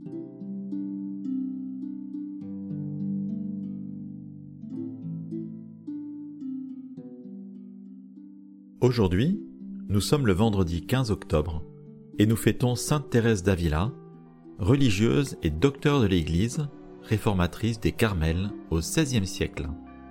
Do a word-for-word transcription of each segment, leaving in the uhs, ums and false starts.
Aujourd'hui, nous sommes le vendredi quinze octobre et nous fêtons Sainte Thérèse d'Avila, religieuse et docteur de l'Église, réformatrice des Carmels au seizième siècle.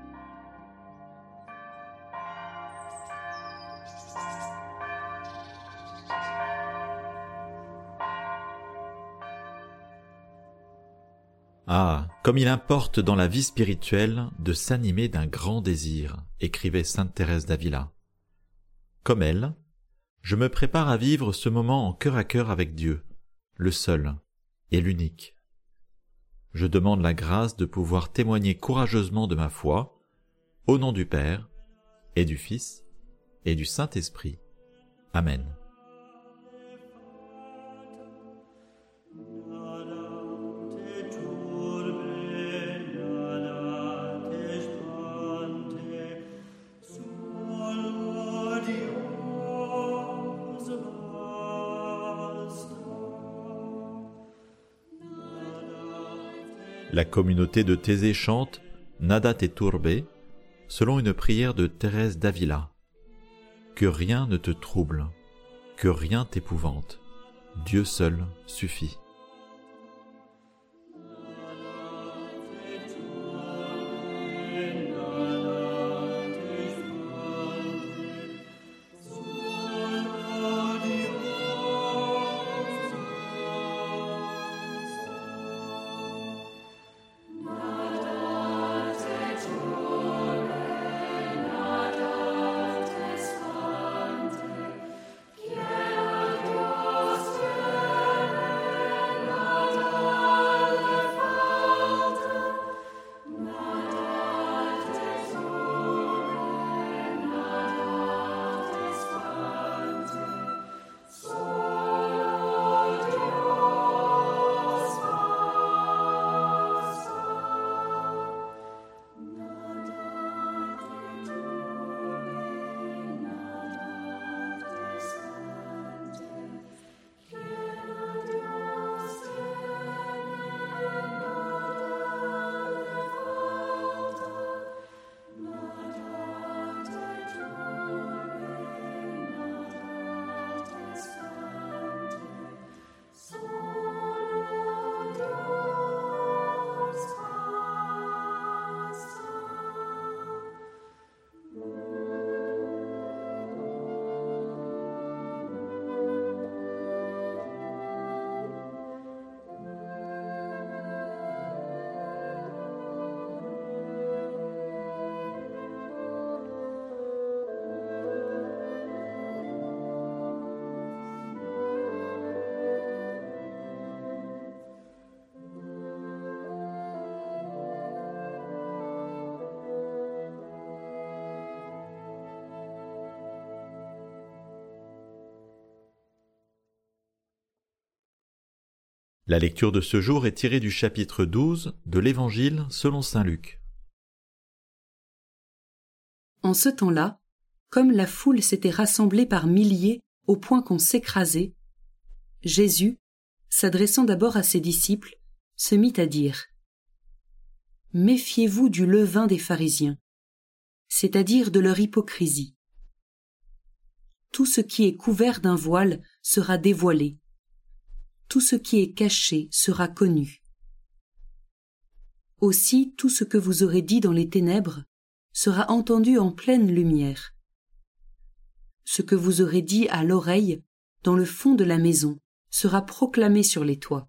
Ah, comme il importe dans la vie spirituelle de s'animer d'un grand désir, écrivait Sainte Thérèse d'Avila. Comme elle, je me prépare à vivre ce moment en cœur à cœur avec Dieu, le seul et l'unique. Je demande la grâce de pouvoir témoigner courageusement de ma foi, au nom du Père, et du Fils, et du Saint-Esprit. Amen. La communauté de Thésée chante « Nada te turbe » selon une prière de Thérèse d'Avila. Que rien ne te trouble, que rien t'épouvante, Dieu seul suffit. La lecture de ce jour est tirée du chapitre douze de l'Évangile selon saint Luc. En ce temps-là, comme la foule s'était rassemblée par milliers au point qu'on s'écrasait, Jésus, s'adressant d'abord à ses disciples, se mit à dire « Méfiez-vous du levain des pharisiens, c'est-à-dire de leur hypocrisie. Tout ce qui est couvert d'un voile sera dévoilé. Tout ce qui est caché sera connu. Aussi, tout ce que vous aurez dit dans les ténèbres sera entendu en pleine lumière. Ce que vous aurez dit à l'oreille, dans le fond de la maison, sera proclamé sur les toits.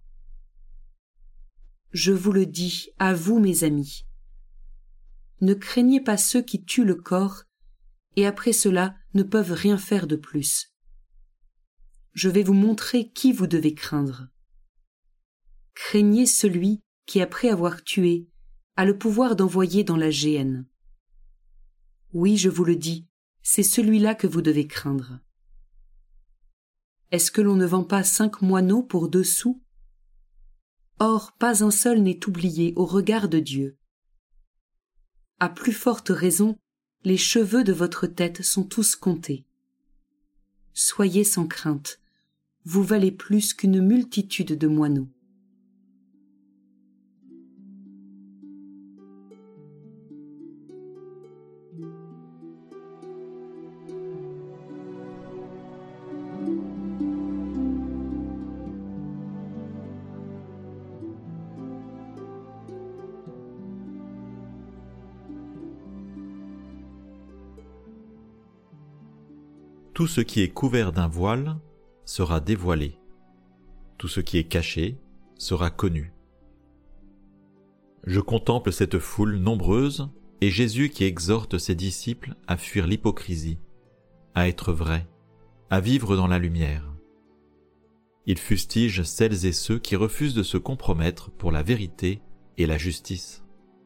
Je vous le dis, à vous, mes amis. Ne craignez pas ceux qui tuent le corps, et après cela ne peuvent rien faire de plus. Je vais vous montrer qui vous devez craindre. Craignez celui qui, après avoir tué, a le pouvoir d'envoyer dans la géhenne. Oui, je vous le dis, c'est celui-là que vous devez craindre. Est-ce que l'on ne vend pas cinq moineaux pour deux sous? Or, pas un seul n'est oublié au regard de Dieu. À plus forte raison, les cheveux de votre tête sont tous comptés. Soyez sans crainte, vous valez plus qu'une multitude de moineaux. Tout ce qui est couvert d'un voile sera dévoilé. Tout ce qui est caché sera connu. Je contemple cette foule nombreuse et Jésus qui exhorte ses disciples à fuir l'hypocrisie, à être vrais, à vivre dans la lumière. Il fustige celles et ceux qui refusent de se compromettre pour la vérité et la justice.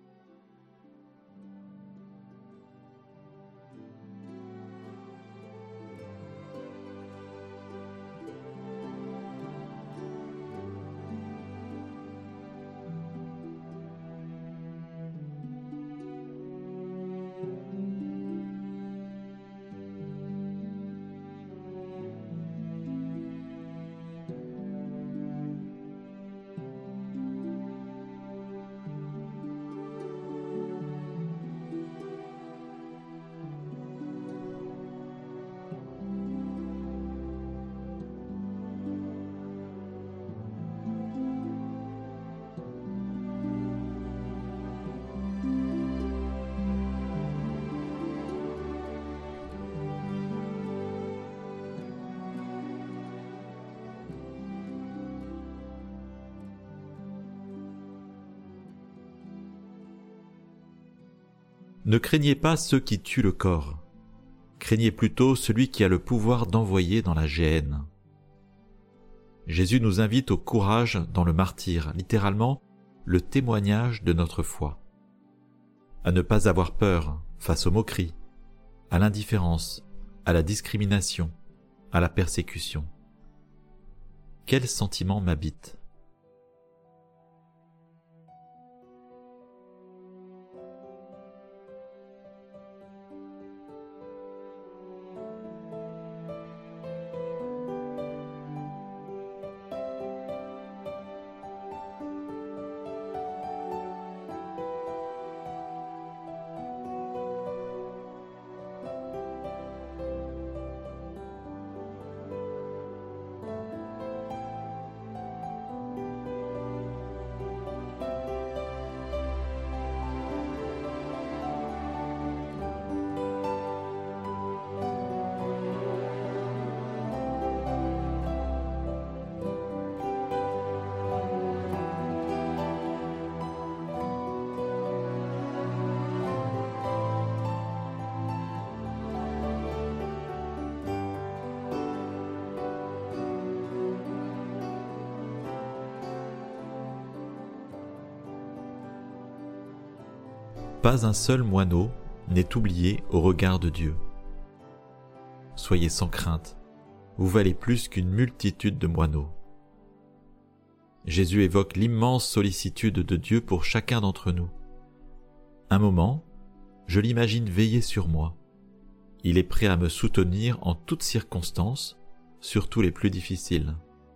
Ne craignez pas ceux qui tuent le corps, craignez plutôt celui qui a le pouvoir d'envoyer dans la géhenne. Jésus nous invite au courage dans le martyre, littéralement le témoignage de notre foi. À ne pas avoir peur face aux moqueries, à l'indifférence, à la discrimination, à la persécution. Quel sentiment m'habite ? Pas un seul moineau n'est oublié au regard de Dieu. Soyez sans crainte, vous valez plus qu'une multitude de moineaux. Jésus évoque l'immense sollicitude de Dieu pour chacun d'entre nous. Un moment, je l'imagine veiller sur moi. Il est prêt à me soutenir en toutes circonstances, surtout les plus difficiles.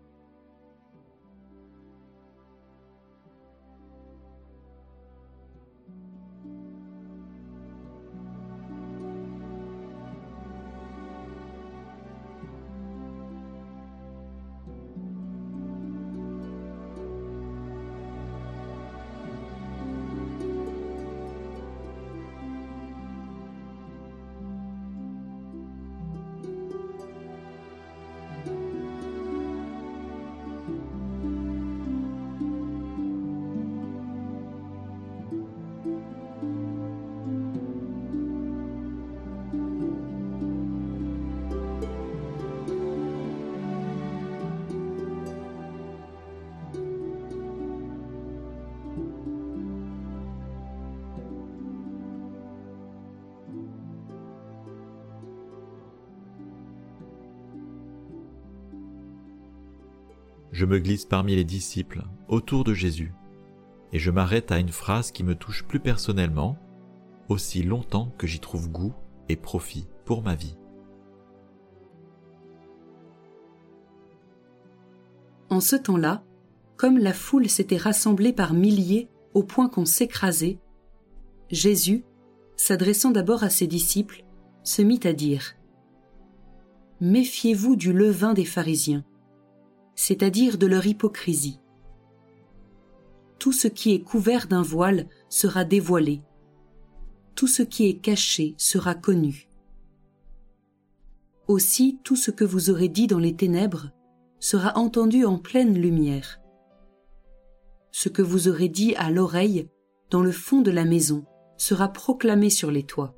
Je me glisse parmi les disciples, autour de Jésus, et je m'arrête à une phrase qui me touche plus personnellement, aussi longtemps que j'y trouve goût et profit pour ma vie. En ce temps-là, comme la foule s'était rassemblée par milliers au point qu'on s'écrasait, Jésus, s'adressant d'abord à ses disciples, se mit à dire « Méfiez-vous du levain des pharisiens, c'est-à-dire de leur hypocrisie. Tout ce qui est couvert d'un voile sera dévoilé, tout ce qui est caché sera connu. Aussi tout ce que vous aurez dit dans les ténèbres sera entendu en pleine lumière. Ce que vous aurez dit à l'oreille, dans le fond de la maison, sera proclamé sur les toits.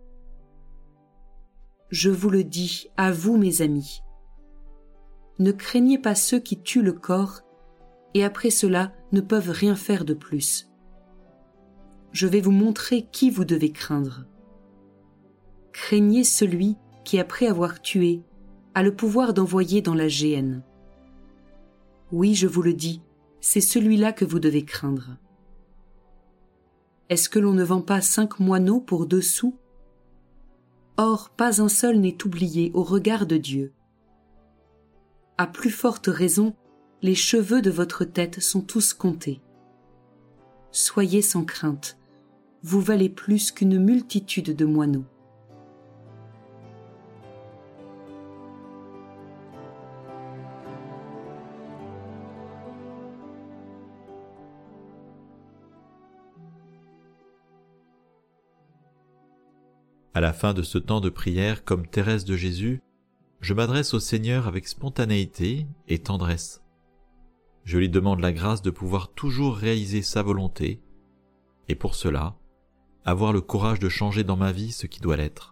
Je vous le dis, à vous mes amis. Ne craignez pas ceux qui tuent le corps, et après cela ne peuvent rien faire de plus. Je vais vous montrer qui vous devez craindre. Craignez celui qui, après avoir tué, a le pouvoir d'envoyer dans la géhenne. Oui, je vous le dis, c'est celui-là que vous devez craindre. Est-ce que l'on ne vend pas cinq moineaux pour deux sous? Or, pas un seul n'est oublié au regard de Dieu. À plus forte raison, les cheveux de votre tête sont tous comptés. Soyez sans crainte, vous valez plus qu'une multitude de moineaux. À la fin de ce temps de prière, comme Thérèse de Jésus, je m'adresse au Seigneur avec spontanéité et tendresse. Je lui demande la grâce de pouvoir toujours réaliser sa volonté, et pour cela, avoir le courage de changer dans ma vie ce qui doit l'être.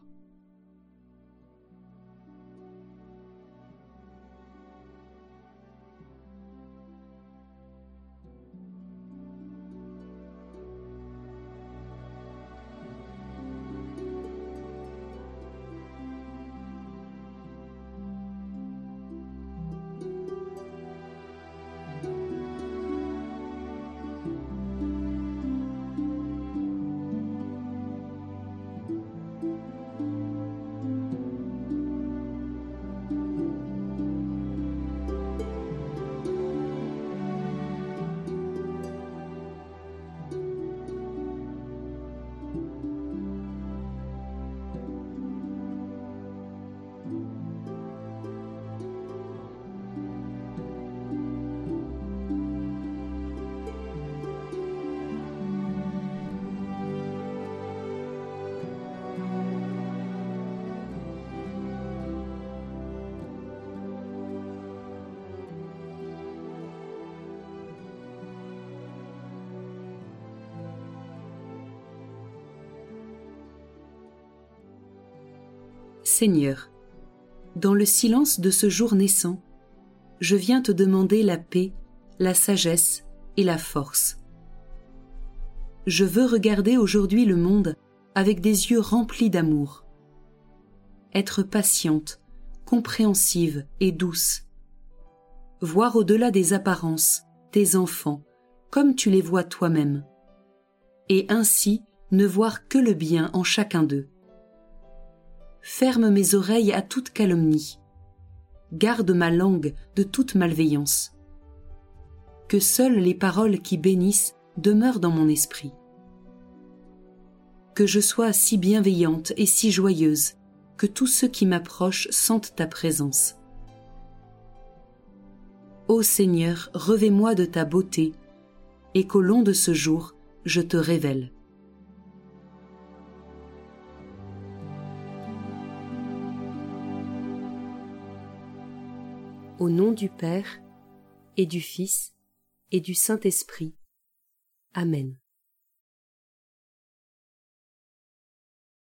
Seigneur, dans le silence de ce jour naissant, je viens te demander la paix, la sagesse et la force. Je veux regarder aujourd'hui le monde avec des yeux remplis d'amour. Être patiente, compréhensive et douce. Voir au-delà des apparences tes enfants comme tu les vois toi-même. Et ainsi ne voir que le bien en chacun d'eux. Ferme mes oreilles à toute calomnie. Garde ma langue de toute malveillance. Que seules les paroles qui bénissent demeurent dans mon esprit. Que je sois si bienveillante et si joyeuse que tous ceux qui m'approchent sentent ta présence. Ô Seigneur, revêt-moi de ta beauté et qu'au long de ce jour, je te révèle. Au nom du Père, et du Fils, et du Saint-Esprit. Amen.